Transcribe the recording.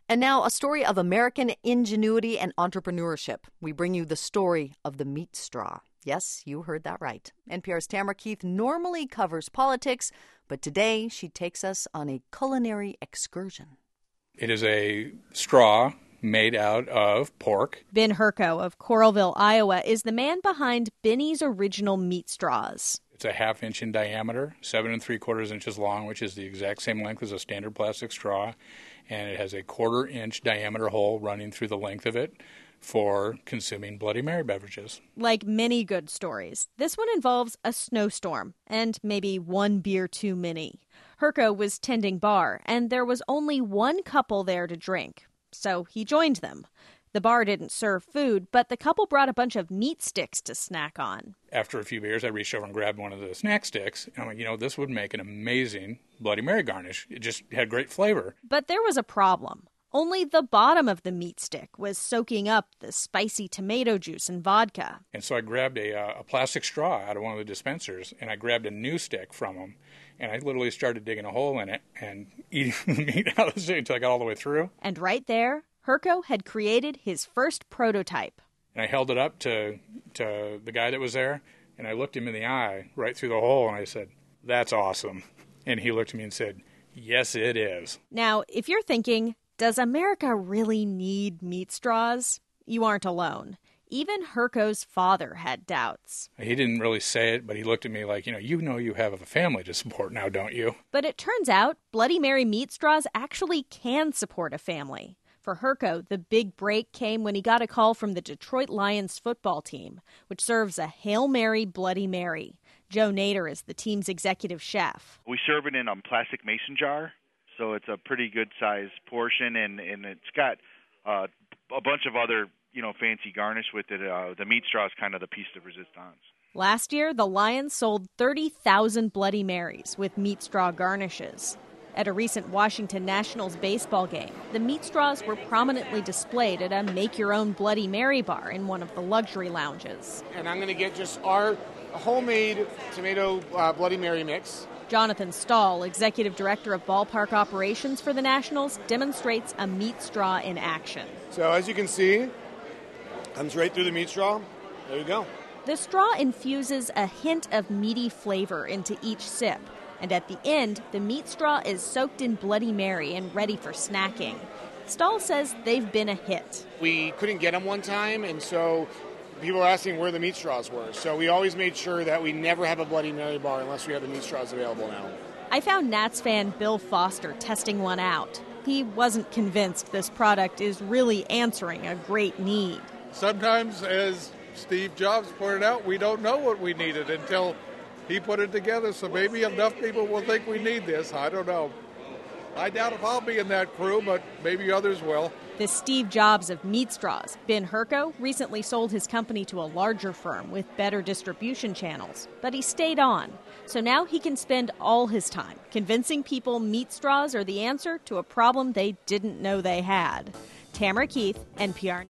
And now, a story of American ingenuity and entrepreneurship. We bring you the story of the meat straw. Yes, you heard that right. NPR's Tamara Keith normally covers politics, but today she takes us on a culinary excursion. It is a straw made out of pork. Ben Herco of Coralville, Iowa, is the man behind Benny's Original Meat Straws. It's a 1/2 inch in diameter, 7 3/4 inches long, which is the exact same length as a standard plastic straw. And it has a 1/4 inch diameter hole running through the length of it for consuming Bloody Mary beverages. Like many good stories, this one involves a snowstorm and maybe one beer too many. Herco was tending bar, and there was only one couple there to drink. So he joined them. The bar didn't serve food, but the couple brought a bunch of meat sticks to snack on. After a few beers, I reached over and grabbed one of the snack sticks. And I'm like, this would make an amazing Bloody Mary garnish. It just had great flavor. But there was a problem. Only the bottom of the meat stick was soaking up the spicy tomato juice and vodka. And so I grabbed a plastic straw out of one of the dispensers, and I grabbed a new stick from them. And I literally started digging a hole in it and eating the meat out of the stick until I got all the way through. And right there, Herco had created his first prototype. And I held it up to the guy that was there, and I looked him in the eye right through the hole, and I said, "That's awesome." And he looked at me and said, "Yes, it is." Now, if you're thinking, does America really need meat straws? You aren't alone. Even Herco's father had doubts. He didn't really say it, but he looked at me like, you have a family to support now, don't you? But it turns out Bloody Mary meat straws actually can support a family. For Herco, the big break came when he got a call from the Detroit Lions football team, which serves a Hail Mary Bloody Mary. Joe Nader is the team's executive chef. We serve it in a plastic mason jar, so it's a pretty good-sized portion, and it's got a bunch of other, fancy garnish with it. The meat straw is kind of the piece de resistance. Last year, the Lions sold 30,000 Bloody Marys with meat straw garnishes. At a recent Washington Nationals baseball game, the meat straws were prominently displayed at a make-your-own Bloody Mary bar in one of the luxury lounges. And I'm going to get just our homemade tomato Bloody Mary mix. Jonathan Stahl, executive director of ballpark operations for the Nationals, demonstrates a meat straw in action. So as you can see, comes right through the meat straw. There you go. The straw infuses a hint of meaty flavor into each sip. And at the end, the meat straw is soaked in Bloody Mary and ready for snacking. Stahl says they've been a hit. We couldn't get them one time, and so people were asking where the meat straws were. So we always made sure that we never have a Bloody Mary bar unless we have the meat straws available now. I found Nats fan Bill Foster testing one out. He wasn't convinced this product is really answering a great need. Sometimes, as Steve Jobs pointed out, we don't know what we needed until he put it together, so maybe enough people will think we need this. I don't know. I doubt if I'll be in that crew, but maybe others will. The Steve Jobs of meat straws, Ben Herco, recently sold his company to a larger firm with better distribution channels. But he stayed on. So now he can spend all his time convincing people meat straws are the answer to a problem they didn't know they had. Tamara Keith, NPR.